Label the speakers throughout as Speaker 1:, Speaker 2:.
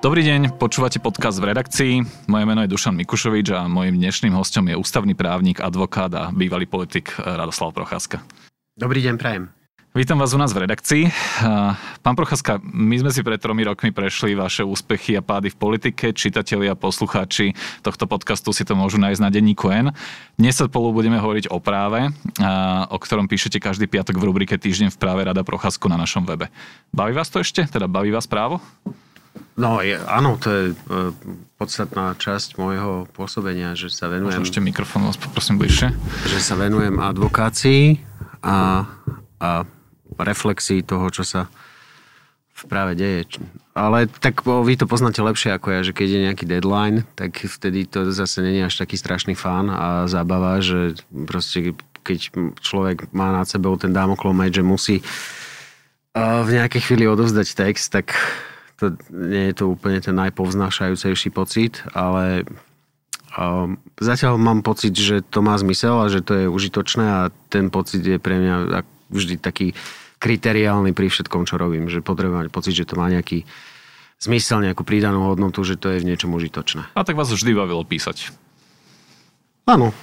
Speaker 1: Dobrý deň, počúvate podcast v redakcii. Moje meno je Dušan Mikušovič a mojím dnešným hostom je ústavný právnik, advokát a bývalý politik Radoslav Procházka.
Speaker 2: Dobrý deň, prajem.
Speaker 1: Vítam vás u nás v redakcii. Pán Procházka, my sme si pred 3 rokmi prešli vaše úspechy a pády v politike. Čitatelia a poslucháči tohto podcastu si to môžu nájsť na denníku N. Dnes sa spolu budeme hovoriť o práve, o ktorom píšete každý piatok v rubrike Týždeň v práve Rada Procházku na našom webe. Baví vás to ešte? Teda baví vás právo?
Speaker 2: No, áno, to je podstatná časť môjho pôsobenia, že sa venujem...
Speaker 1: Možno ešte mikrofón vás poprosím bližšie.
Speaker 2: Že sa venujem advokácii a reflexii toho, čo sa v práve deje. Ale tak vy to poznáte lepšie ako ja, že keď je nejaký deadline, tak vtedy to zase nie je až taký strašný fán a zábava, že proste keď človek má nad sebou ten Dámoklov meč, že musí v nejakej chvíli odovzdať text, tak to nie je to úplne ten najpovznášajúcejší pocit, ale zatiaľ mám pocit, že to má zmysel a že to je užitočné a ten pocit je pre mňa vždy taký kriteriálny pri všetkom, čo robím. Že potrebujem mať pocit, že to má nejaký zmysel, nejakú pridanú hodnotu, že to je v niečom užitočné.
Speaker 1: A tak vás vždy bavilo písať?
Speaker 2: Áno.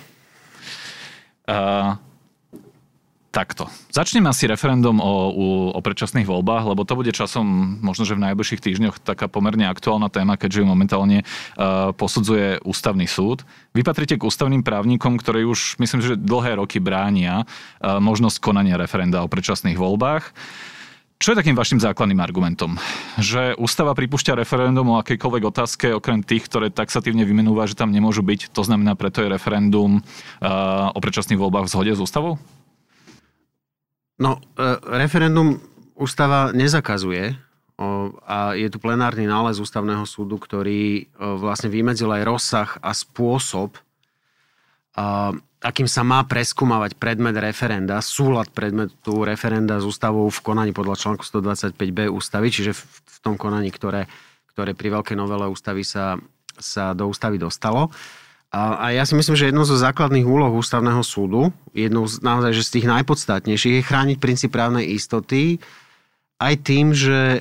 Speaker 1: Takto. Začneme asi referendum o predčasných voľbách, lebo to bude časom, možno, že v najbližších týždňoch taká pomerne aktuálna téma, keďže ju momentálne posudzuje ústavný súd. Vy patríte k ústavným právnikom, ktorí už, myslím, že dlhé roky bránia možnosť konania referenda o predčasných voľbách. Čo je takým vašim základným argumentom? Že ústava pripúšťa referendum o akejkoľvek otázke, okrem tých, ktoré taxatívne vymenúva, že tam nemôžu byť, to znamená preto je referendum o predčasných voľbách v zhode s ústavou?
Speaker 2: No, referendum ústava nezakazuje a je tu plenárny nález ústavného súdu, ktorý vlastne vymedzil aj rozsah a spôsob, akým sa má preskúmavať predmet referenda, súlad predmetu referenda s ústavou v konaní podľa článku 125b ústavy, čiže v tom konaní, ktoré pri veľkej novele ústavy sa do ústavy dostalo. A ja si myslím, že jednou zo základných úloh ústavného súdu, jednou naozaj že z tých najpodstatnejších, je chrániť princíp právnej istoty aj tým, že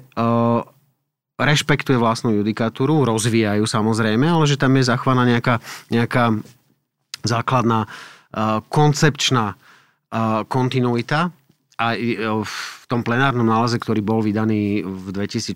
Speaker 2: rešpektuje vlastnú judikatúru, rozvíjajú samozrejme, ale že tam je zachovaná nejaká základná koncepčná kontinuita. A v tom plenárnom náleze, ktorý bol vydaný v 2014,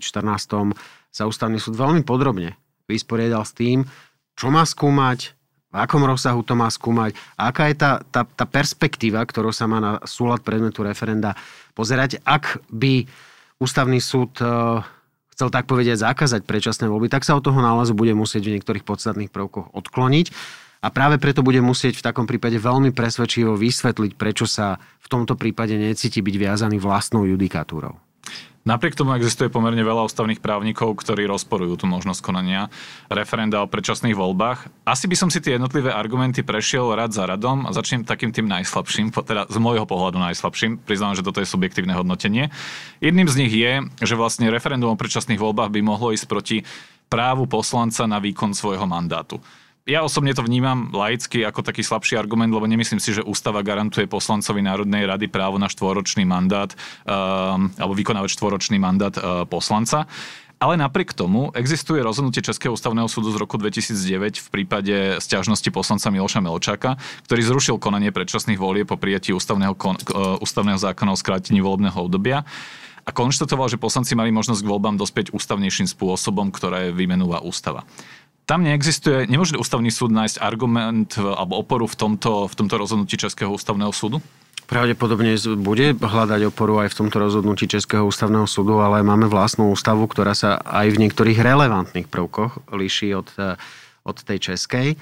Speaker 2: sa ústavný súd veľmi podrobne vysporiadal s tým, čo má skúmať, v akom rozsahu to má skúmať a aká je tá perspektíva, ktorou sa má na súlad predmetu referenda pozerať. Ak by ústavný súd chcel tak povedať zakázať predčasné voľby, tak sa od toho nálezu bude musieť v niektorých podstatných prvkoch odkloniť a práve preto bude musieť v takom prípade veľmi presvedčivo vysvetliť, prečo sa v tomto prípade necíti byť viazaný vlastnou judikatúrou.
Speaker 1: Napriek tomu existuje pomerne veľa ústavných právnikov, ktorí rozporujú tú možnosť konania referenda o predčasných voľbách. Asi by som si tie jednotlivé argumenty prešiel rad za radom a začnem takým tým najslabším, teda z môjho pohľadu najslabším. Priznám, že toto je subjektívne hodnotenie. Jedným z nich je, že vlastne referendum o predčasných voľbách by mohlo ísť proti právu poslanca na výkon svojho mandátu. Ja osobne to vnímam laicky ako taký slabší argument, lebo nemyslím si, že ústava garantuje poslancovi Národnej rady právo na štvoročný mandát alebo vykonávať štvoročný mandát poslanca. Ale napriek tomu existuje rozhodnutie Českého ústavného súdu z roku 2009 v prípade sťažnosti poslanca Miloša Melčáka, ktorý zrušil konanie predčasných volieb po prijatí ústavného zákona o skrátení volebného obdobia a konštatoval, že poslanci mali možnosť k voľbám dospieť ústavnejším spôsobom, ktoré vymenúva ústava. Tam nemôže ústavný súd nájsť argument alebo oporu v tomto rozhodnutí Českého ústavného súdu?
Speaker 2: Pravdepodobne bude hľadať oporu aj v tomto rozhodnutí Českého ústavného súdu, ale máme vlastnú ústavu, ktorá sa aj v niektorých relevantných prvkoch líši od tej českej.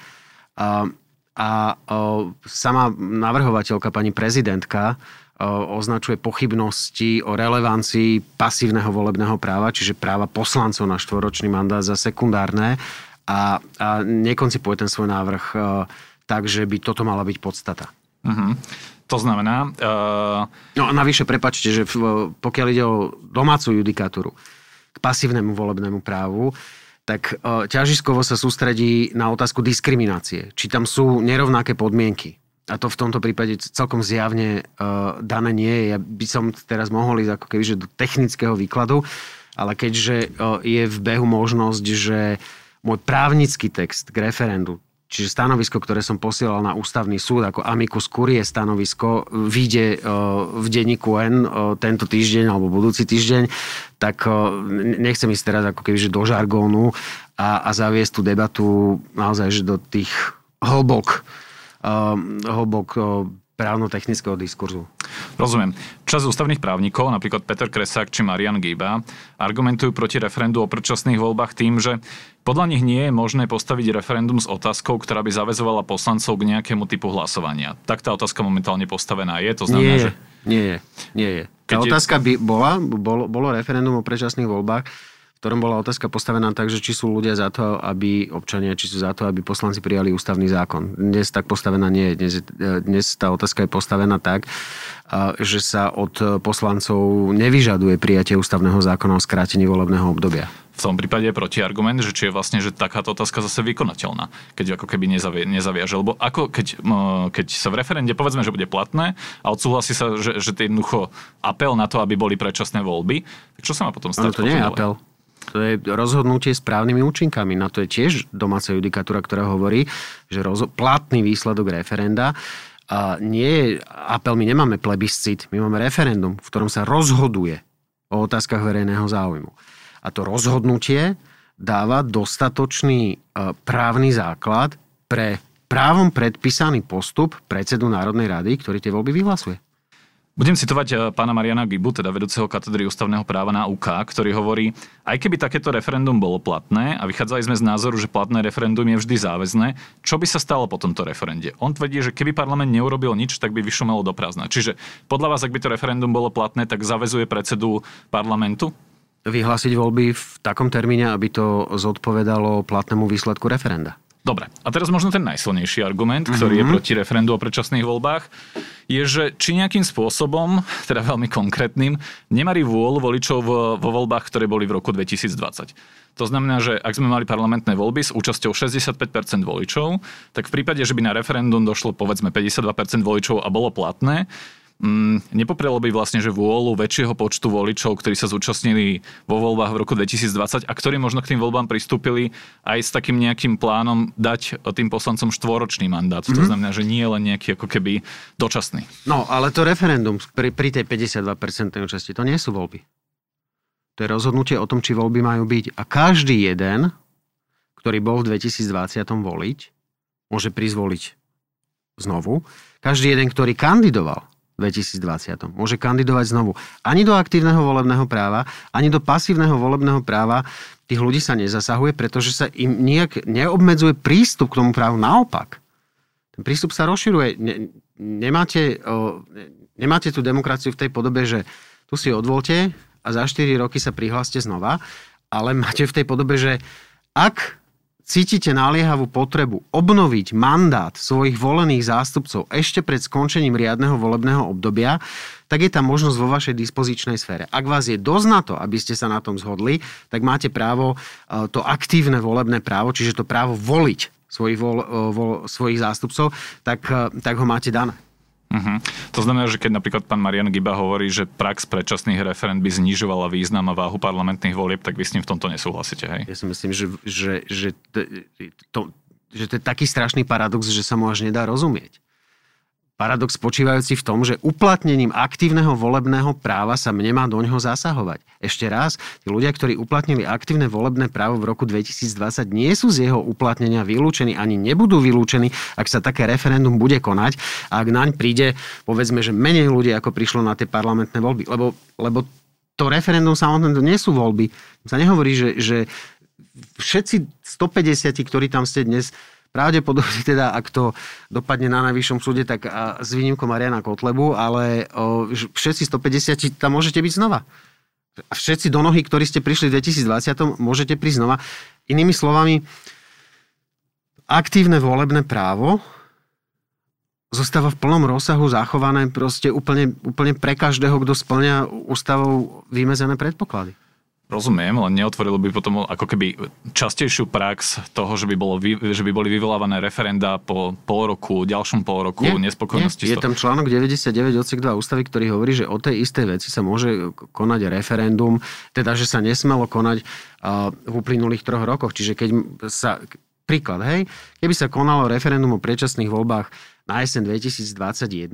Speaker 2: A sama navrhovateľka, pani prezidentka, označuje pochybnosti o relevancii pasívneho volebného práva, čiže práva poslancov na štvoročný mandát za sekundárne a nekoncipuje ten svoj návrh tak, že by toto mala byť podstata.
Speaker 1: Uh-huh. To znamená...
Speaker 2: No a navyše, prepáčte, že pokiaľ ide o domácu judikatúru k pasívnemu volebnému právu, tak ťažiskovo sa sústredí na otázku diskriminácie. Či tam sú nerovnaké podmienky. A to v tomto prípade celkom zjavne dané nie je. Ja by som teraz mohol ísť ako keby, že do technického výkladu, Ale keďže je v behu možnosť, že môj právnický text k referendu, čiže stanovisko, ktoré som posielal na ústavný súd ako amicus curiae stanovisko, vyjde v denníku N tento týždeň alebo budúci týždeň, tak nechcem ísť teraz ako kebyže do žargónu a zaviesť tú debatu naozaj že do tých hlbok právno-technického diskurzu.
Speaker 1: Rozumiem. Časť ústavných právnikov, napríklad Peter Kresák či Marian Giba, argumentujú proti referendu o predčasných voľbách tým, že podľa nich nie je možné postaviť referendum s otázkou, ktorá by zaväzovala poslancov k nejakému typu hlasovania. Tak tá otázka momentálne postavená je. To znamená, že...
Speaker 2: Nie je. Tá otázka by bolo referendum o predčasných voľbách, v ktorom bola otázka postavená tak, že či sú ľudia za to, aby občania, či sú za to, aby poslanci prijali ústavný zákon. Dnes tak postavená nie je. Dnes tá otázka je postavená tak, že sa od poslancov nevyžaduje prijatie ústavného zákona o skrátení volebného obdobia.
Speaker 1: V tom prípade je protiargument, že či je vlastne, že takáto otázka zase vykonateľná, keď ako keby nezaviaže. Lebo ako keď sa v referende povedzme, že bude platné a odsúhlasí sa, že jednoducho apel na to, aby boli predčasné voľby, tak čo sa má potom stať?
Speaker 2: To nie je apel. To je rozhodnutie s právnymi účinkami. Na to je tiež domáca judikatúra, ktorá hovorí, že platný výsledok referenda nie je apel, my nemáme plebiscit, my máme referendum, v ktorom sa rozhoduje o otázkach verejného záujmu. A to rozhodnutie dáva dostatočný právny základ pre právom predpísaný postup predsedu Národnej rady, ktorý tie voľby vyhlasuje.
Speaker 1: Budem citovať pána Mariana Gibu, teda vedúceho katedry ústavného práva na UK, ktorý hovorí, aj keby takéto referendum bolo platné a vychádzali sme z názoru, že platné referendum je vždy záväzné, čo by sa stalo po tomto referende? On tvrdí, že keby parlament neurobil nič, tak by vyšumelo do prázdna. Čiže podľa vás, ak by to referendum bolo platné, tak zaväzuje predsedu parlamentu?
Speaker 2: Vyhlásiť voľby v takom termíne, aby to zodpovedalo platnému výsledku referenda.
Speaker 1: Dobre, a teraz možno ten najsilnejší argument, ktorý je proti referendu o predčasných voľbách, je, že či nejakým spôsobom, teda veľmi konkrétnym, nemarí vôľu voličov vo voľbách, ktoré boli v roku 2020. To znamená, že ak sme mali parlamentné voľby s účasťou 65% voličov, tak v prípade, že by na referendum došlo povedzme 52% voličov a bolo platné, nepoprelo by vlastne, že vôľu väčšieho počtu voličov, ktorí sa zúčastnili vo voľbách v roku 2020 a ktorí možno k tým voľbám pristúpili aj s takým nejakým plánom dať tým poslancom štvoročný mandát. To znamená, že nie len nejaký ako keby dočasný.
Speaker 2: No, ale to referendum pri tej 52% účasti, to nie sú voľby. To je rozhodnutie o tom, či voľby majú byť. A každý jeden, ktorý bol v 2020 voliť, môže prísť voliť znovu. Každý jeden, ktorý kandidoval 2020. Môže kandidovať znovu. Ani do aktívneho volebného práva, ani do pasívneho volebného práva tých ľudí sa nezasahuje, pretože sa im nijak neobmedzuje prístup k tomu právu. Naopak. Ten prístup sa rozširuje. Nemáte tú demokraciu v tej podobe, že tu si odvolte a za 4 roky sa prihláste znova, ale máte v tej podobe, že ak cítite naliehavú potrebu obnoviť mandát svojich volených zástupcov ešte pred skončením riadneho volebného obdobia, tak je tam možnosť vo vašej dispozičnej sfére. Ak vás je dosť na to, aby ste sa na tom zhodli, tak máte právo, to aktívne volebné právo, čiže to právo voliť svojich zástupcov, tak ho máte dané.
Speaker 1: To znamená, že keď napríklad pán Marian Giba hovorí, že prax predčasných referend by znižovala význam a váhu parlamentných volieb, tak vy s ním v tomto nesúhlasíte, hej?
Speaker 2: Ja si myslím, že to je taký strašný paradox, že sa mu až nedá rozumieť. Paradox spočívajúci v tom, že uplatnením aktívneho volebného práva sa nemá do ňoho zasahovať. Ešte raz, tí ľudia, ktorí uplatnili aktívne volebné právo v roku 2020, nie sú z jeho uplatnenia vylúčení, ani nebudú vylúčení, ak sa také referendum bude konať a ak naň príde, povedzme, že menej ľudí, ako prišlo na tie parlamentné voľby. Lebo to referendum samotné to nie sú voľby. Sa nehovorí, že všetci 150, ktorí tam ste dnes, pravdepodobne teda, ak to dopadne na najvyššom súde, tak s výnimkou Mariana Kotlebu, ale všetci 150 tam môžete byť znova. A všetci do nohy, ktorí ste prišli v 2020, môžete prísť znova. Inými slovami, aktívne volebné právo zostáva v plnom rozsahu zachované proste úplne pre každého, kto spĺňa ústavou vymedzené predpoklady.
Speaker 1: Rozumiem, len neotvorilo by potom ako keby častejšiu prax toho, že by boli vyvolávané referenda po pol roku, ďalšom pol roku nespokojnosti.
Speaker 2: Je tam článok 99 odsek 2 ústavy, ktorý hovorí, že o tej istej veci sa môže konať referendum, teda že sa nesmelo konať v uplynulých 3 rokoch. Čiže keď sa, príklad, keby sa konalo referendum o predčasných voľbách na jeseň 2021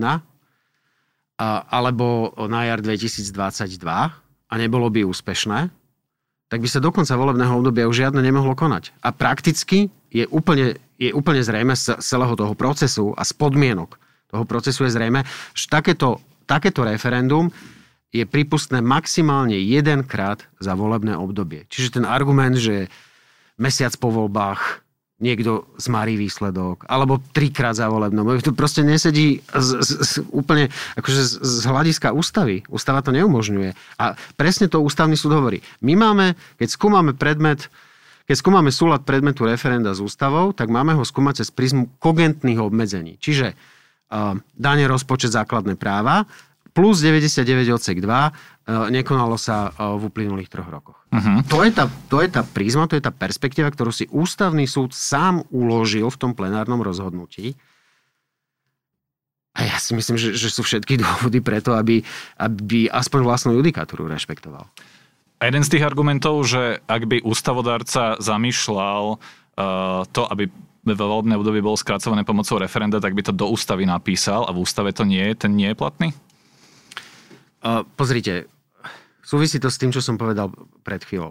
Speaker 2: alebo na jar 2022 a nebolo by úspešné, tak by sa do konca volebného obdobia už žiadne nemohlo konať. A prakticky je úplne zrejme z celého toho procesu a z podmienok toho procesu je zrejme, že takéto referendum je prípustné maximálne jedenkrát za volebné obdobie. Čiže ten argument, že mesiac po voľbách niekto zmarí výsledok, alebo 3-krát za volebné obdobie, to proste nesedí úplne akože z hľadiska ústavy. Ústava to neumožňuje. A presne to ústavný súd hovorí. My máme, keď skúmame súlad predmetu referenda s ústavou, tak máme ho skúmať cez prizmu kogentných obmedzení. Čiže dane, rozpočet, základné práva plus 99 odsek 2 nekonalo sa v uplynulých 3 rokoch. Uh-huh. To je tá prízma, to je tá perspektíva, ktorú si ústavný súd sám uložil v tom plenárnom rozhodnutí. A ja si myslím, že sú všetky dôvody preto, aby aspoň vlastnú judikatúru rešpektoval.
Speaker 1: A jeden z tých argumentov, že ak by ústavodárca zamýšľal to, aby volebné obdobie bolo skracované pomocou referenda, tak by to do ústavy napísal a v ústave to nie je, ten nie je platný?
Speaker 2: Pozrite, súvisí to s tým, čo som povedal pred chvíľou.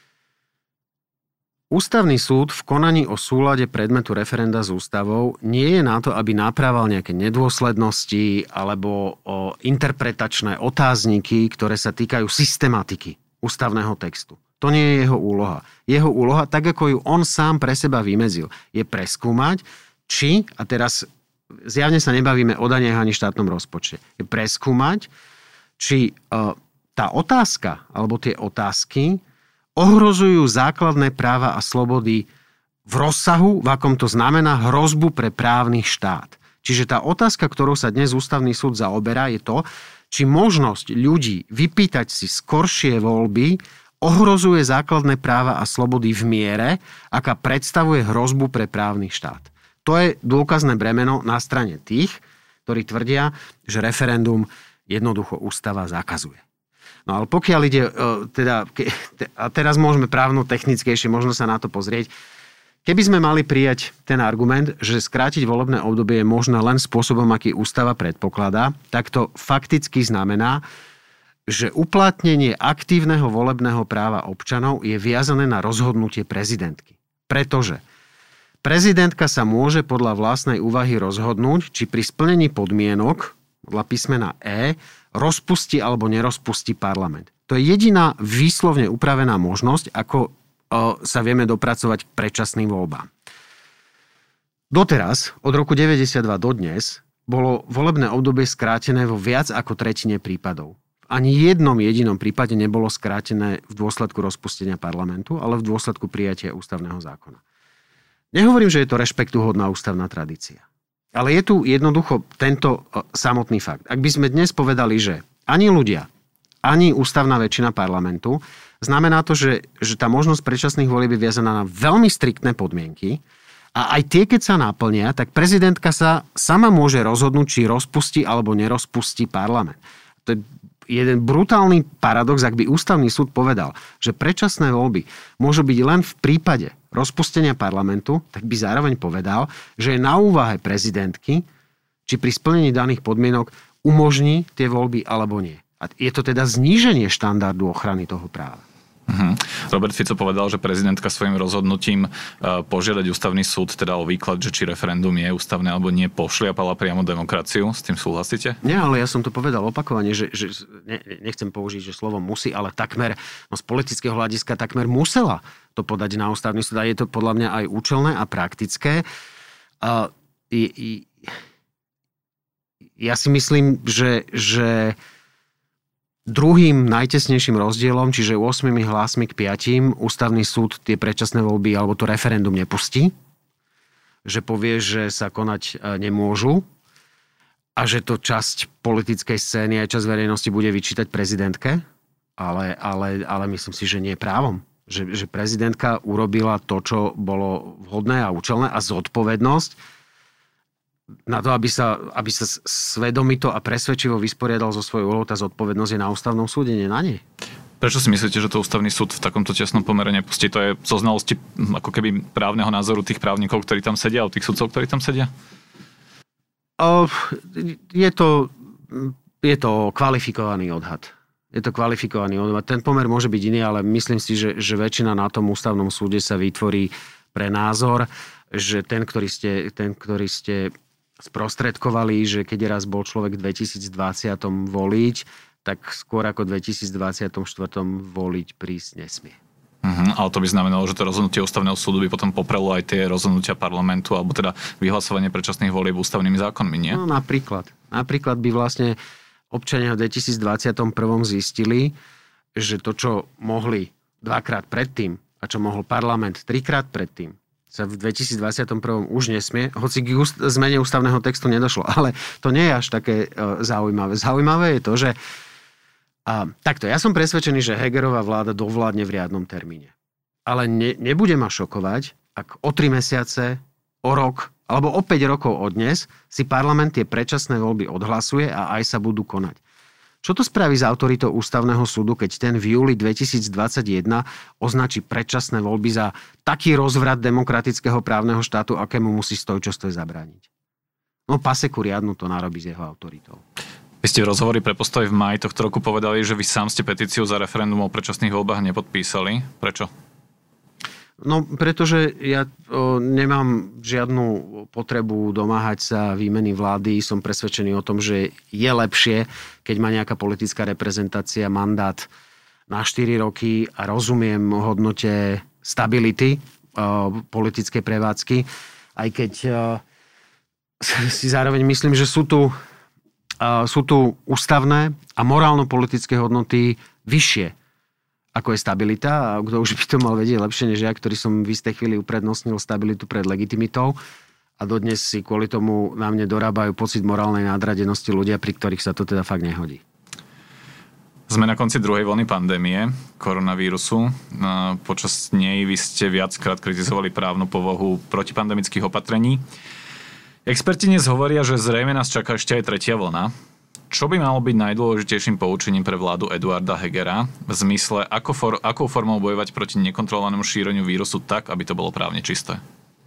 Speaker 2: Ústavný súd v konaní o súlade predmetu referenda s ústavou nie je na to, aby naprával nejaké nedôslednosti alebo interpretačné otázniky, ktoré sa týkajú systematiky ústavného textu. To nie je jeho úloha. Jeho úloha, tak ako ju on sám pre seba vymedzil, je preskúmať, či, a teraz zjavne sa nebavíme o daniach ani štátnom rozpočte, je preskúmať, či tá otázka, alebo tie otázky ohrozujú základné práva a slobody v rozsahu, v akom to znamená hrozbu pre právny štát. Čiže tá otázka, ktorou sa dnes ústavný súd zaoberá, je to, či možnosť ľudí vypýtať si skoršie voľby ohrozuje základné práva a slobody v miere, aká predstavuje hrozbu pre právny štát. To je dôkazné bremeno na strane tých, ktorí tvrdia, že referendum jednoducho ústava zakazuje. No ale pokiaľ ide, a teraz môžeme právno-technickejšie možno sa na to pozrieť, keby sme mali prijať ten argument, že skrátiť volebné obdobie je možné len spôsobom, aký ústava predpokladá, tak to fakticky znamená, že uplatnenie aktívneho volebného práva občanov je viazané na rozhodnutie prezidentky. Pretože prezidentka sa môže podľa vlastnej úvahy rozhodnúť, či pri splnení podmienok podľa písmena E rozpustí alebo nerozpustí parlament. To je jediná výslovne upravená možnosť, ako sa vieme dopracovať k predčasným voľbám. Doteraz, od roku 92 do dnes, bolo volebné obdobie skrátené vo viac ako tretine prípadov. V ani jednom jedinom prípade nebolo skrátené v dôsledku rozpustenia parlamentu, ale v dôsledku prijatia ústavného zákona. Nehovorím, že je to rešpektuhodná ústavná tradícia. Ale je tu jednoducho tento samotný fakt. Ak by sme dnes povedali, že ani ľudia, ani ústavná väčšina parlamentu, znamená to, že tá možnosť predčasných volieb je viazaná na veľmi striktné podmienky a aj tie, keď sa naplnia, tak prezidentka sa sama môže rozhodnúť, či rozpustí alebo nerozpustí parlament. To je jeden brutálny paradox, ak by ústavný súd povedal, že predčasné voľby môžu byť len v prípade rozpustenia parlamentu, tak by zároveň povedal, že je na úvahe prezidentky, či pri splnení daných podmienok umožní tie voľby alebo nie. A je to teda zníženie štandardu ochrany toho práva.
Speaker 1: Robert Fico povedal, že prezidentka svojim rozhodnutím požiadať ústavný súd teda o výklad, že či referendum je ústavné alebo nie, pošliapala priamo demokraciu. S tým súhlasíte?
Speaker 2: Nie, ale ja som to povedal opakovane, že nechcem použiť, že slovo musí, ale takmer, z politického hľadiska takmer musela to podať na ústavný súd. A je to podľa mňa aj účelné a praktické. Ja si myslím, že druhým najtesnejším rozdielom, čiže 8 hlasmi k 5, ústavný súd tie predčasné voľby alebo to referendum nepustí. Že povie, že sa konať nemôžu a že to časť politickej scény aj časť verejnosti bude vyčítať prezidentke. ale myslím si, že nie právom. Že prezidentka urobila to, čo bolo vhodné a účelné a zodpovednosť na to, aby sa svedomito a presvedčivo vysporiadal so svojou úlohou, tá zodpovednosť je na ústavnom súde, nie na nej.
Speaker 1: Prečo si myslíte, že to ústavný súd v takomto tesnom pomere nepustí? To je zo znalosti ako keby právneho názoru tých právnikov, ktorí tam sedia, a tých sudcov, ktorí tam sedia?
Speaker 2: Je to kvalifikovaný odhad. Ten pomer môže byť iný, ale myslím si, že väčšina na tom ústavnom súde sa vytvorí pre názor, že ten, ktorý ste sprostredkovali, že keď raz bol človek v 2020 voliť, tak skôr ako v 2024 voliť prísť nesmie.
Speaker 1: Ale to by znamenalo, že to rozhodnutie ústavného súdu by potom poprelo aj tie rozhodnutia parlamentu, alebo teda vyhlasovanie predčasných volieb ústavnými zákonmi, nie?
Speaker 2: No napríklad. Napríklad by vlastne občania v 2021 zistili, že to, čo mohli 2-krát predtým a čo mohol parlament 3-krát predtým, sa v 2021 už nesmie, hoci k zmene ústavného textu nedošlo. Ale to nie je až také zaujímavé. Zaujímavé je to, že takto, ja som presvedčený, že Hegerová vláda dovládne v riadnom termíne. Ale nebude ma šokovať, ak o 3 mesiace, o rok alebo o 5 rokov od dnes si parlament tie predčasné voľby odhlasuje a aj sa budú konať. Čo to spraví s autoritou ústavného súdu, keď ten v júli 2021 označí predčasné voľby za taký rozvrat demokratického právneho štátu, akému musí stoj zabrániť? No paseku riadnu to narobí s jeho autoritou.
Speaker 1: Vy ste v rozhovori pre Postoj v máji tohto roku povedali, že vy sám ste petíciu za referendum o predčasných voľbách nepodpísali. Prečo?
Speaker 2: No, pretože ja nemám žiadnu potrebu domáhať sa výmeny vlády. Som presvedčený o tom, že je lepšie, keď má nejaká politická reprezentácia mandát na 4 roky a rozumiem hodnote stability politickej prevádzky. Aj keď si zároveň myslím, že sú tu ústavné a morálno-politické hodnoty vyššie ako je stabilita, a kto už by to mal vedieť lepšie než ja, ktorý som v istej chvíli uprednostnil stabilitu pred legitimitou a dodnes si kvôli tomu na mne dorábajú pocit morálnej nadradenosti ľudia, pri ktorých sa to teda fakt nehodí.
Speaker 1: Sme na konci druhej vlny pandémie koronavírusu. Počas nej vy ste viackrát kritizovali právnu povahu protipandemických opatrení. Experti dnes hovoria, že zrejme nás čaká ešte aj tretia vlna. Čo by malo byť najdôležitejším poučením pre vládu Eduarda Hegera v zmysle, akou formou bojovať proti nekontrolovanému šíreniu vírusu tak, aby to bolo právne čisté?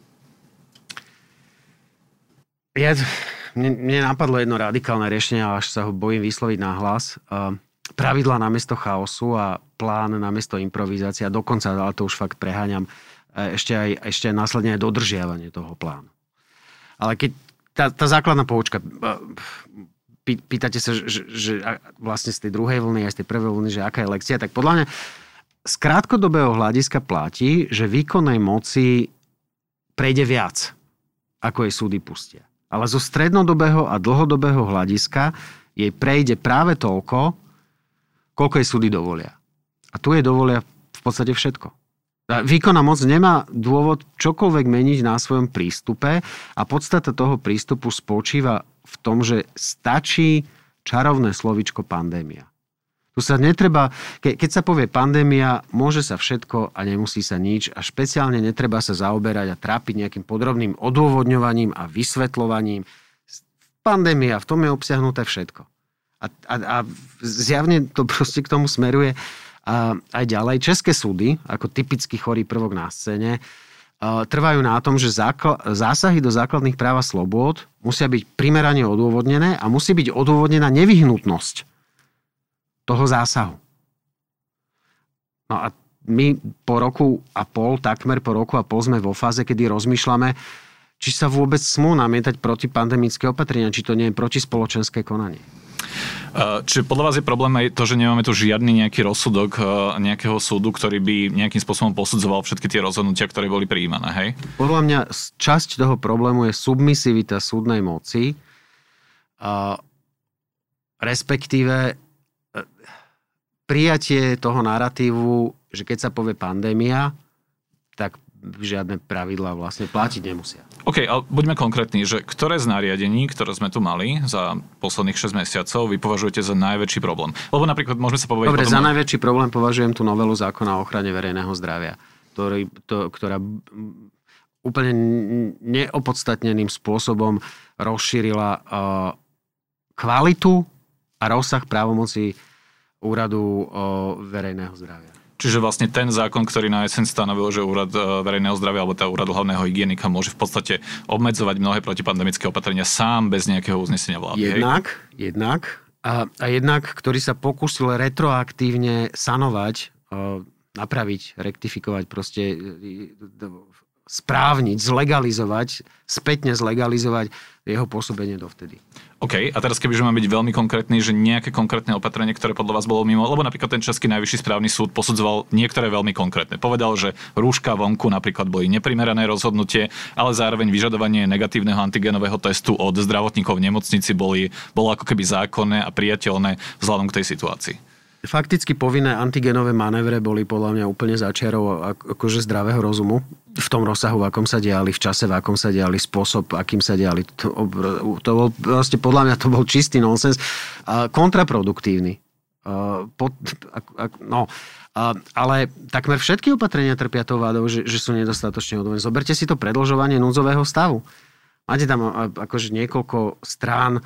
Speaker 2: Mne napadlo jedno radikálne riešenie, ale až sa ho bojím vysloviť nahlas. Pravidlá namiesto chaosu a plán namiesto improvizácie. Dokonca, ale to už fakt preháňam, ešte aj následne aj dodržiavanie toho plánu. Ale keď tá základná poučka... Pýtate sa, že vlastne z tej druhej vlny aj z tej prvej vlny, že aká je lekcia, tak podľa mňa z krátkodobého hľadiska platí, že výkonnej moci prejde viac, ako jej súdy pustia. Ale zo strednodobého a dlhodobého hľadiska jej prejde práve toľko, koľko jej súdy dovolia. A tu jej dovolia v podstate všetko. Výkonná moc nemá dôvod čokoľvek meniť na svojom prístupe a podstata toho prístupu spočíva v tom, že stačí čarovné slovíčko pandémia. Tu sa netreba, keď sa povie pandémia, môže sa všetko a nemusí sa nič a špeciálne netreba sa zaoberať a trápiť nejakým podrobným odôvodňovaním a vysvetľovaním. Pandémia, v tom je obsiahnuté všetko. A zjavne to proste k tomu smeruje aj ďalej. České súdy, ako typický chorý prvok na scéne, trvajú na tom, že zásahy do základných práv a slobôd musia byť primerane odôvodnené a musí byť odôvodnená nevyhnutnosť toho zásahu. No a my takmer po roku a pol sme vo fáze, kedy rozmýšľame, či sa vôbec smú namietať protipandemické opatrenia, či to nie je protispoločenské konanie.
Speaker 1: Čiže podľa vás je problém aj to, že nemáme tu žiadny nejaký rozsudok nejakého súdu, ktorý by nejakým spôsobom posudzoval všetky tie rozhodnutia, ktoré boli prijímané, hej?
Speaker 2: Podľa mňa časť toho problému je submisivita súdnej moci, respektíve prijatie toho naratívu, že keď sa povie pandémia, tak žiadne pravidlá vlastne platiť nemusia.
Speaker 1: OK, ale buďme konkrétni, že ktoré z nariadení, ktoré sme tu mali za posledných 6 mesiacov, vy považujete za najväčší problém? Lebo napríklad môžeme sa povedať...
Speaker 2: Dobre, za najväčší problém považujem tú novelu zákona o ochrane verejného zdravia, ktorá úplne neopodstatneným spôsobom rozšírila kvalitu a rozsah právomocí úradu verejného zdravia.
Speaker 1: Čiže vlastne ten zákon, ktorý na jeseň stanovil, že úrad verejného zdravia alebo tá úrad hlavného hygienika môže v podstate obmedzovať mnohé protipandemické opatrenia sám bez nejakého uznesenia vlády.
Speaker 2: Jednak, ktorý sa pokúsil retroaktívne sanovať, napraviť, rektifikovať, proste správniť, zlegalizovať, spätne zlegalizovať jeho pôsobenie dovtedy.
Speaker 1: OK, a teraz kebyže mám byť veľmi konkrétny, že nejaké konkrétne opatrenie, ktoré podľa vás bolo mimo, lebo napríklad ten Český najvyšší správny súd posudzoval niektoré veľmi konkrétne. Povedal, že rúška vonku napríklad boli neprimerané rozhodnutie, ale zároveň vyžadovanie negatívneho antigenového testu od zdravotníkov v nemocnici bolo ako keby zákonné a priateľné vzhľadom k tej situácii.
Speaker 2: Fakticky povinné antigenové manévre boli podľa mňa úplne za čiarou akože zdravého rozumu. V tom rozsahu, v akom sa diali, v čase, v akom sa diali, spôsob, akým sa diali. To bol proste, podľa mňa to bol čistý nonsens. Kontraproduktívny. Ale takmer všetky opatrenia trpia tou vádou, že sú nedostatočne odvojené. Zoberte si to predĺžovanie núdzového stavu. Máte tam akože niekoľko strán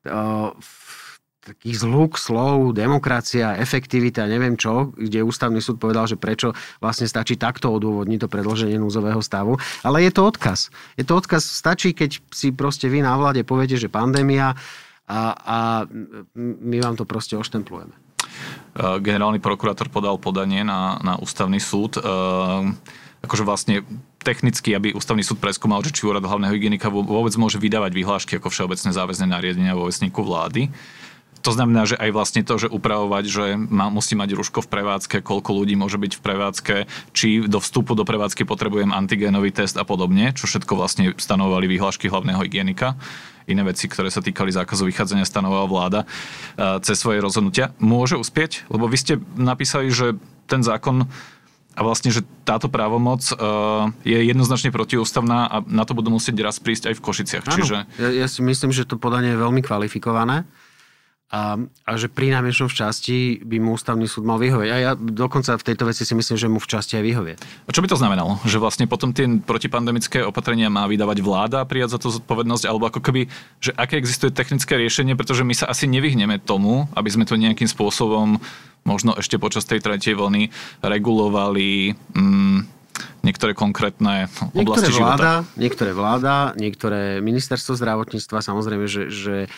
Speaker 2: takých zhluk slov, demokracia, efektivita, neviem čo, kde ústavný súd povedal, že prečo vlastne stačí takto odôvodniť to predĺženie núdzového stavu. Ale je to odkaz. Stačí, keď si proste vy na vláde poviete, že pandémia a my vám to proste oštemplujeme.
Speaker 1: Generálny prokurátor podal podanie na ústavný súd. Akože vlastne technicky, aby ústavný súd preskúmal, že či úrad hlavného hygienika vôbec môže vydávať vyhlášky ako všeobecné záväzné nariadenia vo vestníku vlády. To znamená, že aj vlastne to, že upravovať, že musí mať rúško v prevádzke, koľko ľudí môže byť v prevádzke, či do vstupu do prevádzky potrebujem antigénový test a podobne, čo všetko vlastne stanovovali vyhlášky hlavného hygienika. Iné veci, ktoré sa týkali zákazu vychádzania, stanovovala vláda cez svoje rozhodnutia. Môže uspieť? Lebo vy ste napísali, že ten zákon a vlastne, že táto právomoc je jednoznačne protiústavná a na to budú musieť raz prísť aj v Košiciach.
Speaker 2: Čiže... Ja si myslím, že to podanie je veľmi kvalifikované. A že pri najmenšom v časti by mu ústavný súd mal vyhovieť. A ja dokonca v tejto veci si myslím, že mu v časti aj vyhovie.
Speaker 1: A čo by to znamenalo? Že vlastne potom tie protipandemické opatrenia má vydávať vláda a prijať za to zodpovednosť? Alebo ako keby, že aké existuje technické riešenie? Pretože my sa asi nevyhneme tomu, aby sme to nejakým spôsobom možno ešte počas tej tretej vlny regulovali niektoré konkrétne oblasti života.
Speaker 2: Niektoré vláda, niektoré ministerstvo zdravotníctva, samozrejme, že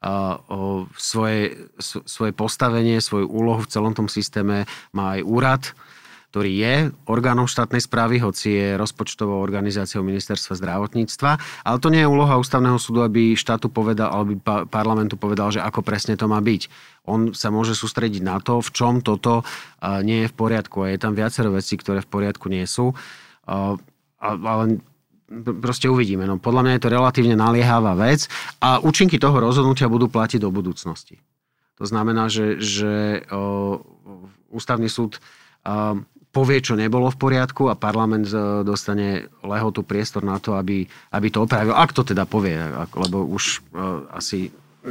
Speaker 2: svoje postavenie, svoju úlohu v celom tom systéme má aj úrad, ktorý je orgánom štátnej správy, hoci je rozpočtovou organizáciou ministerstva zdravotníctva. Ale to nie je úloha ústavného súdu, aby štátu povedal, alebo parlamentu povedal, že ako presne to má byť. On sa môže sústrediť na to, v čom toto nie je v poriadku. A je tam viacero vecí, ktoré v poriadku nie sú. Ale proste uvidíme. No, podľa mňa je to relatívne naliehavá vec a účinky toho rozhodnutia budú platiť do budúcnosti. To znamená, že ústavný súd povie, čo nebolo v poriadku a parlament dostane lehotu priestor na to, aby to opravil. Ak to teda povie, lebo už asi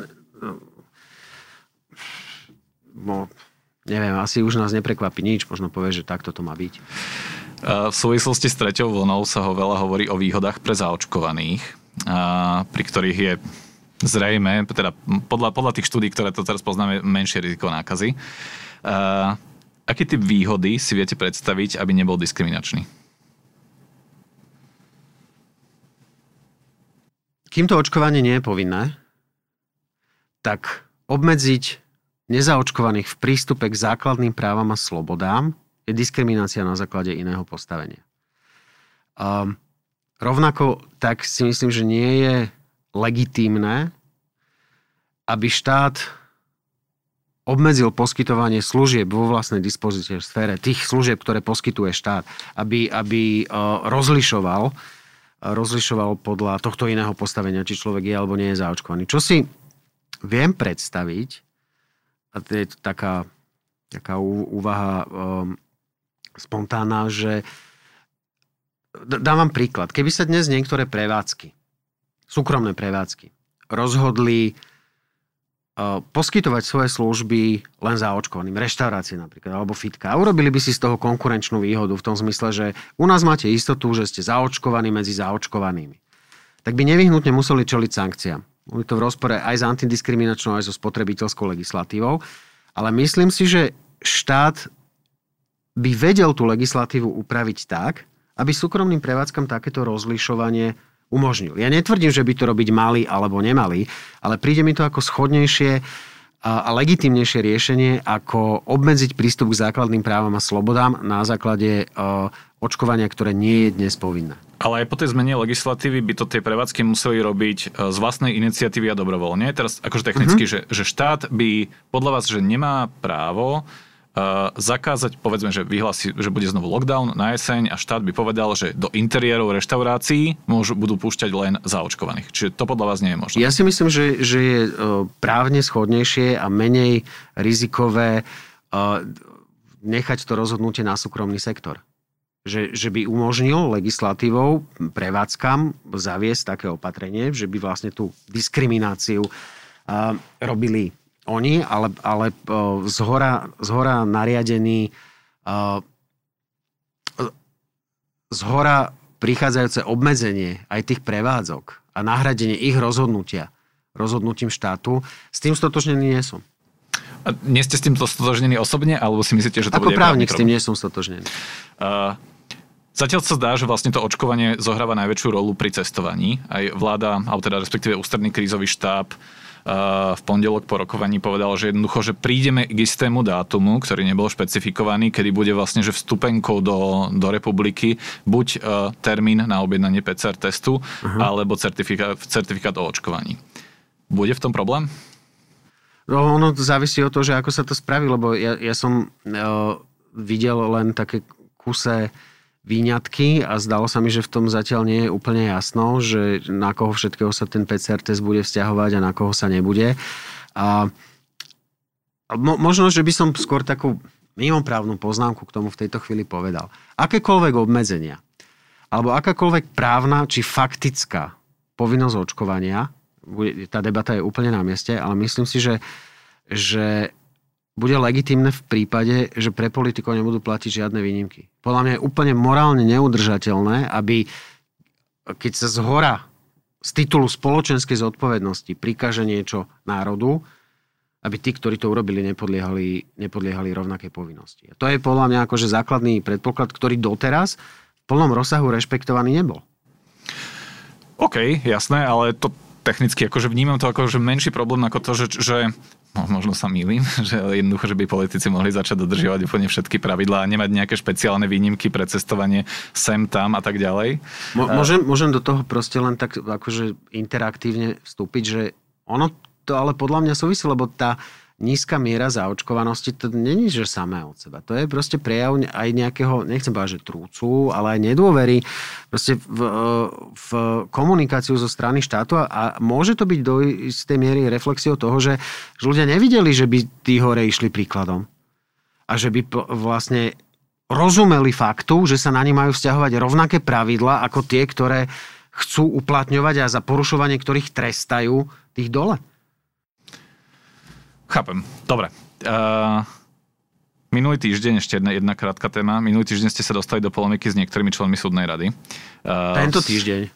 Speaker 2: neviem, asi už nás neprekvapí nič, možno povie, že takto to má byť.
Speaker 1: V súvislosti s treťou vlnou sa veľa hovorí o výhodách pre zaočkovaných, pri ktorých je zrejme, teda podľa tých štúdí, ktoré to teraz poznáme, menšie riziko nákazy. Aký typ výhody si viete predstaviť, aby nebol diskriminačný?
Speaker 2: Kým to očkovanie nie je povinné, tak obmedziť nezaočkovaných v prístupe k základným právam a slobodám je diskriminácia na základe iného postavenia. Rovnako tak si myslím, že nie je legitímne, aby štát obmedzil poskytovanie služieb vo vlastnej dispozícii v sfére tých služieb, ktoré poskytuje štát, aby rozlišoval podľa tohto iného postavenia, či človek je alebo nie je zaočkovaný. Čo si viem predstaviť, a to je taká úvaha spontánna, že dám vám príklad. Keby sa dnes niektoré prevádzky, súkromné prevádzky, rozhodli poskytovať svoje služby len zaočkovaným, reštaurácie napríklad, alebo fitka. A urobili by si z toho konkurenčnú výhodu v tom zmysle, že u nás máte istotu, že ste zaočkovaní medzi zaočkovanými. Tak by nevyhnutne museli čeliť sankciám. Je to v rozpore aj s antidiskriminačnou, aj so spotrebiteľskou legislatívou. Ale myslím si, že štát by vedel tú legislatívu upraviť tak, aby súkromným prevádzkam takéto rozlišovanie umožnil. Ja netvrdím, že by to robiť mali alebo nemali, ale príde mi to ako schodnejšie a legitímnejšie riešenie, ako obmedziť prístup k základným právam a slobodám na základe očkovania, ktoré nie je dnes povinné.
Speaker 1: Ale aj po tej zmene legislatívy by to tie prevádzky museli robiť z vlastnej iniciatívy a dobrovoľne. Teraz akože technicky, že štát by podľa vás, že nemá právo zakázať, povedzme, že vyhlási, že bude znovu lockdown na jeseň a štát by povedal, že do interiérov reštaurácií budú púšťať len zaočkovaných. Čiže to podľa vás nie je možné.
Speaker 2: Ja si myslím, že je právne schodnejšie a menej rizikové nechať to rozhodnutie na súkromný sektor. Že by umožnil legislatívou prevádzkam zaviesť také opatrenie, že by vlastne tú diskrimináciu robili oni, ale zhora nariadený, zhora prichádzajúce obmedzenie aj tých prevádzok a nahradenie ich rozhodnutím štátu, s tým stotožnený nie som.
Speaker 1: A nie ste s týmto stotožnení osobne, alebo si myslíte, že to bude
Speaker 2: ako právnik s tým nie som stotožnený.
Speaker 1: Zatiaľ sa zdá, že vlastne to očkovanie zohráva najväčšiu rolu pri cestovaní. Aj vláda, alebo teda respektíve ústredný krízový štáb v pondelok po rokovaní povedal, že jednoducho, že prídeme k istému dátumu, ktorý nebol špecifikovaný, kedy bude vlastne, že vstupenkou do republiky buď termín na objednanie PCR testu, alebo certifikát o očkovaní. Bude v tom problém?
Speaker 2: No, ono závisí od toho, že ako sa to spraví, lebo ja som videl len také kuse výňatky a zdalo sa mi, že v tom zatiaľ nie je úplne jasno, že na koho všetkého sa ten PCR test bude vzťahovať a na koho sa nebude. A možno, že by som skôr takú mimoprávnu poznámku k tomu v tejto chvíli povedal. Akékoľvek obmedzenia, alebo akákoľvek právna či faktická povinnosť očkovania, tá debata je úplne na mieste, ale myslím si, že bude legitímne v prípade, že pre politikov nebudú platiť žiadne výnimky. Podľa mňa je úplne morálne neudržateľné, aby keď sa zhora z titulu spoločenskej zodpovednosti prikáže niečo národu, aby tí, ktorí to urobili, nepodliehali rovnaké povinnosti. A to je podľa mňa akože základný predpoklad, ktorý doteraz v plnom rozsahu rešpektovaný nebol.
Speaker 1: OK, jasné, ale to technicky akože vnímam to ako že menší problém ako to, že možno sa mýlim, že jednoducho, že by politici mohli začať dodržiavať úplne všetky pravidlá a nemať nejaké špeciálne výnimky pre cestovanie sem, tam a tak ďalej.
Speaker 2: Môžem do toho proste len tak akože interaktívne vstúpiť, že ono to ale podľa mňa súvisí, lebo tá nízka miera zaočkovanosti, to není, že samé od seba. To je proste prejav aj nejakého, nechcem povedať, že trúcu, ale aj nedôvery proste v komunikáciu zo strany štátu a môže to byť do istej miery reflexiou toho, že ľudia nevideli, že by tí hore išli príkladom. A že by vlastne rozumeli faktu, že sa na ne majú vzťahovať rovnaké pravidlá ako tie, ktoré chcú uplatňovať a za porušovanie ktorých trestajú tých dole.
Speaker 1: Chápem. Dobre. Minulý týždeň, ešte jedna krátka téma, minulý týždeň ste sa dostali do polemiky s niektorými členmi súdnej rady.
Speaker 2: Tento týždeň.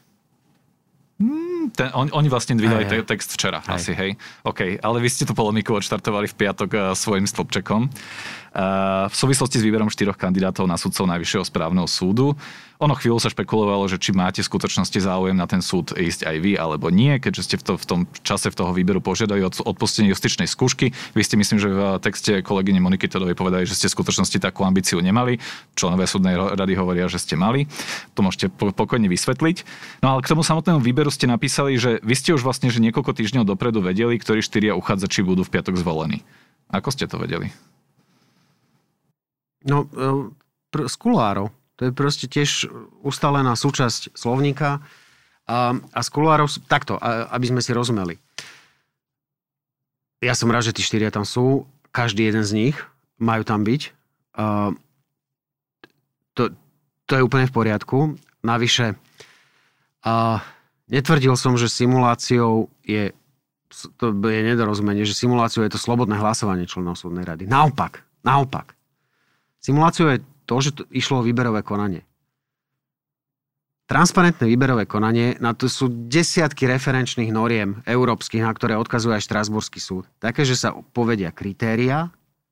Speaker 1: Oni vlastne vydali text včera, asi, hej. OK, ale vy ste tú polemiku odštartovali v piatok svojim stĺpčekom. V súvislosti s výberom 4 kandidátov na sudcov Najvyššieho správneho súdu. Ono chvíľu sa špekulovalo, že či máte v skutočnosti záujem na ten súd ísť aj vy, alebo nie, keďže ste v tom čase toho výberu požiadali o odpustenie justičnej skúšky. Vy ste, myslím, že v texte kolegyne Moniky Todovej povedali, že ste v skutočnosti takú ambíciu nemali. Členovia súdnej rady hovoria, že ste mali. To môžete pokojne vysvetliť. No ale k tomu samotnému výberu ste napísali, že vy ste už vlastne že niekoľko týždňov dopredu vedeli, ktorí 4 uchádzači budú v piatok zvolení. Ako ste to vedeli?
Speaker 2: No, z kulárov. To je proste tiež ustálená súčasť slovníka. A z kulárov, takto, aby sme si rozumeli. Ja som rád, že tí 4 tam sú. Každý jeden z nich majú tam byť. To je úplne v poriadku. navyše netvrdil som, že simuláciou to je nedorozumenie, že simuláciou je to slobodné hlasovanie členov súdnej rady. Naopak. Simuláciou je to, že išlo o výberové konanie. Transparentné výberové konanie, na to sú desiatky referenčných noriem európskych, na ktoré odkazuje aj Štrasburský súd. Také, že sa povedia kritériá,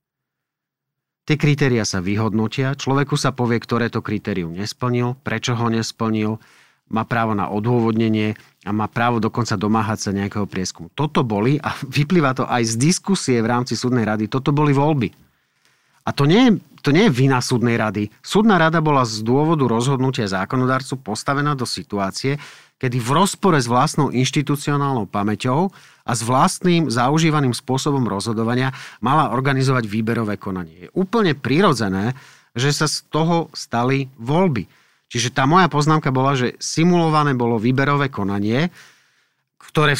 Speaker 2: tie kritériá sa vyhodnotia, človeku sa povie, ktoré to kritérium nesplnil, prečo ho nesplnil, má právo na odôvodnenie a má právo dokonca domáhať sa nejakého prieskumu. Toto boli, a vyplýva to aj z diskusie v rámci súdnej rady, toto boli voľby. A to nie je vina súdnej rady. Súdna rada bola z dôvodu rozhodnutia zákonodarcu postavená do situácie, kedy v rozpore s vlastnou inštitucionálnou pamäťou a s vlastným zaužívaným spôsobom rozhodovania mala organizovať výberové konanie. Je úplne prirodzené, že sa z toho stali voľby. Čiže tá moja poznámka bola, že simulované bolo výberové konanie, ktoré v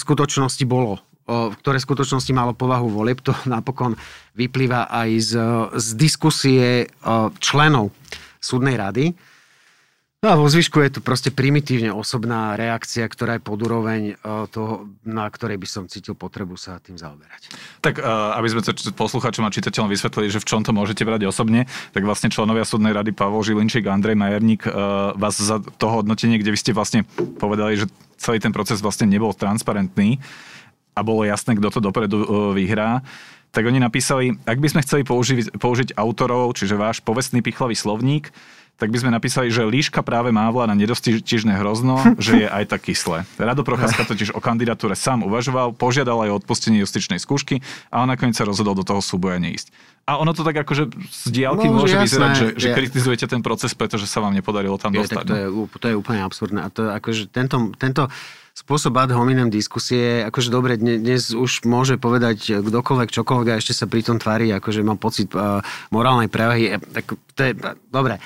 Speaker 2: skutočnosti malo povahu volieb. To napokon vyplýva aj z diskusie členov súdnej rady. No a vo zvyšku je to proste primitívne osobná reakcia, ktorá je pod úroveň toho, na ktorej by som cítil potrebu sa tým zaoberať.
Speaker 1: Tak aby sme to poslucháčom a čitateľom vysvetlili, že v čom to môžete brať osobne, tak vlastne členovia súdnej rady Pavol Žilinčík a Andrej Majerník vás za to hodnotenie, kde vy ste vlastne povedali, že celý ten proces vlastne nebol transparentný a bolo jasné, kto to dopredu vyhrá, tak oni napísali, ak by sme chceli použiť autorov, čiže váš povestný pichlavý slovník, tak by sme napísali, že líška práve mávla na nedostižné hrozno, že je aj tak kyslé. Rado Procházka totiž o kandidatúre sám uvažoval, požiadal aj o odpustenie justičnej skúšky a on nakoniec sa rozhodol do toho súboja neísť. A ono to tak akože z diaľky môže vyzerať, že kritizujete ten proces, pretože sa vám nepodarilo tam dostať.
Speaker 2: To je úplne absurdné. A to akože tento spôsob ad hominem diskusie, akože dobre, dnes už môže povedať kdokoľvek, čokoľvek a ešte sa pri tom tvári, akože má pocit morálnej prevahy. To je dobre.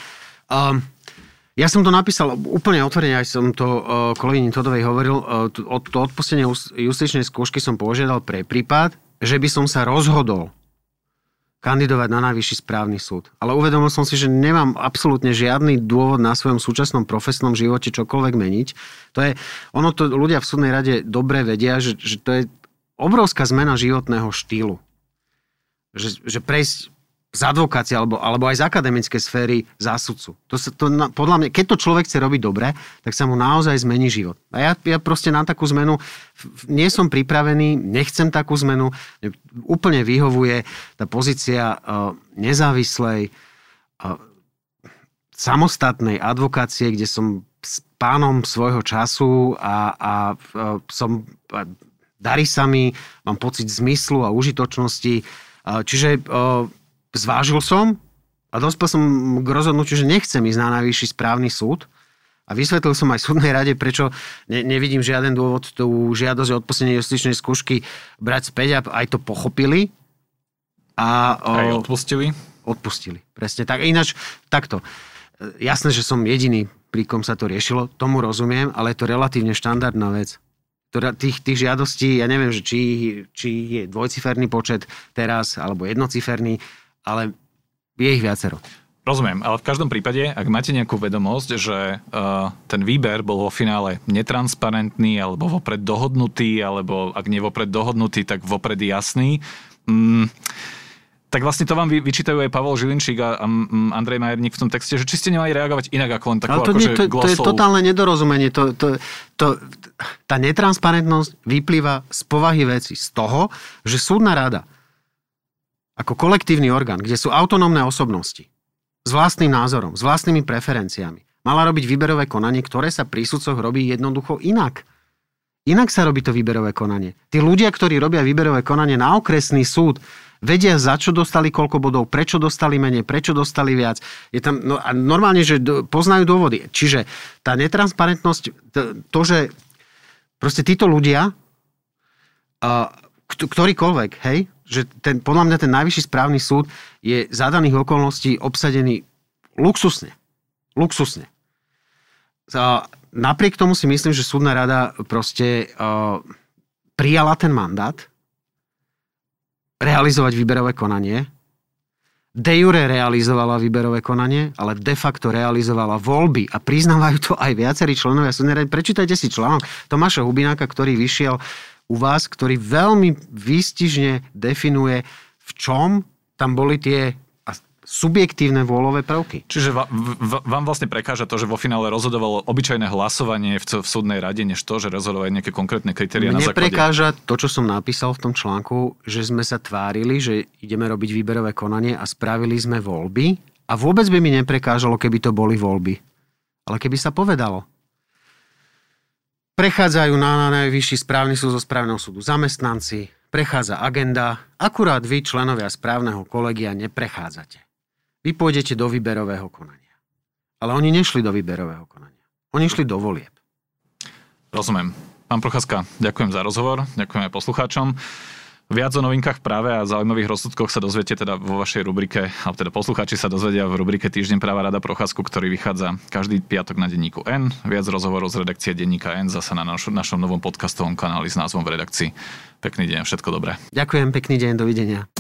Speaker 2: Ja som to napísal úplne otvorene, aj som to kolegyni Todovej hovoril, to odpustenie justičnej skúšky som požiadal pre prípad, že by som sa rozhodol kandidovať na najvyšší správny súd. Ale uvedomil som si, že nemám absolútne žiadny dôvod na svojom súčasnom profesnom živote čokoľvek meniť. Ľudia v súdnej rade dobre vedia, že to je obrovská zmena životného štýlu. Že prejsť z advokácie alebo aj z akademickej sféry zásudcu. Podľa mňa, keď to človek chce robiť dobre, tak sa mu naozaj zmení život. A ja proste na takú zmenu nie som pripravený, nechcem takú zmenu. Úplne vyhovuje tá pozícia nezávislej, samostatnej advokácie, kde som s pánom svojho času a darí sa mi, mám pocit zmyslu a užitočnosti. Čiže zvážil som a dospel som k rozhodnutiu, že nechcem ísť na najvyšší správny súd a vysvetlil som aj súdnej rade, prečo nevidím žiaden dôvod tú žiadosť o odpustenie justičnej skúšky brať späť a aj to pochopili.
Speaker 1: Aj odpustili? Odpustili,
Speaker 2: presne tak. Ináč takto. Jasné, že som jediný, pri kom sa to riešilo, tomu rozumiem, ale je to relatívne štandardná vec. Tých žiadostí, ja neviem, že či je dvojciferný počet teraz, alebo jednociferný, ale je ich viacero.
Speaker 1: Rozumiem, ale v každom prípade, ak máte nejakú vedomosť, že ten výber bol vo finále netransparentný, alebo vopred dohodnutý, alebo ak nie vopred dohodnutý, tak vopred jasný, tak vlastne to vám vyčítajú aj Pavol Žilinčík a Andrej Majerník v tom texte, že či ste nemali reagovať inak ako len takú akože glosou.
Speaker 2: To je totálne nedorozumenie. Tá netransparentnosť vyplýva z povahy veci, z toho, že súdna rada ako kolektívny orgán, kde sú autonómne osobnosti s vlastným názorom, s vlastnými preferenciami, mala robiť výberové konanie, ktoré sa pri sudcoch robí jednoducho inak. Inak sa robí to výberové konanie. Tí ľudia, ktorí robia výberové konanie na okresný súd, vedia, za čo dostali koľko bodov, prečo dostali menej, prečo dostali viac. Je tam, a normálne, že poznajú dôvody. Čiže tá netransparentnosť, to, že proste títo ľudia, ktorýkoľvek, hej, že podľa mňa ten najvyšší správny súd je za daných okolností obsadený luxusne. Napriek tomu si myslím, že súdna rada proste prijala ten mandát realizovať výberové konanie de jure realizovala výberové konanie, ale de facto realizovala voľby a priznávajú to aj viacerí členovia súdnej rady. Prečítajte si článok Tomáša Hubináka, ktorý vyšiel u vás, ktorý veľmi výstižne definuje, v čom tam boli tie subjektívne vôľové prvky.
Speaker 1: Čiže vám vlastne prekáža to, že vo finále rozhodovalo obyčajné hlasovanie v súdnej rade, než to, že rozhodovali nejaké konkrétne kritériá na základe...
Speaker 2: Mne prekáža to, čo som napísal v tom článku, že sme sa tvárili, že ideme robiť výberové konanie a spravili sme voľby a vôbec by mi neprekážalo, keby to boli voľby. Ale keby sa povedalo, prechádzajú na najvyšší správny súd zo správneho súdu zamestnanci, prechádza agenda, akurát vy, členovia správneho kolegia, neprechádzate. Vy pôjdete do výberového konania. Ale oni nešli do výberového konania. Oni šli do volieb.
Speaker 1: Rozumiem. Pán Procházka, ďakujem za rozhovor, ďakujem aj poslucháčom. Viac o novinkách práve a zaujímavých rozsudkoch sa dozviete teda vo vašej rubrike, alebo teda poslucháči sa dozvedia v rubrike Týždeň práva Rada Procházku, ktorý vychádza každý piatok na denníku N. Viac rozhovorov z redakcie denníka N zasa na našom novom podcastovom kanáli s názvom V redakcii. Pekný deň, všetko dobré.
Speaker 2: Ďakujem, pekný deň, dovidenia.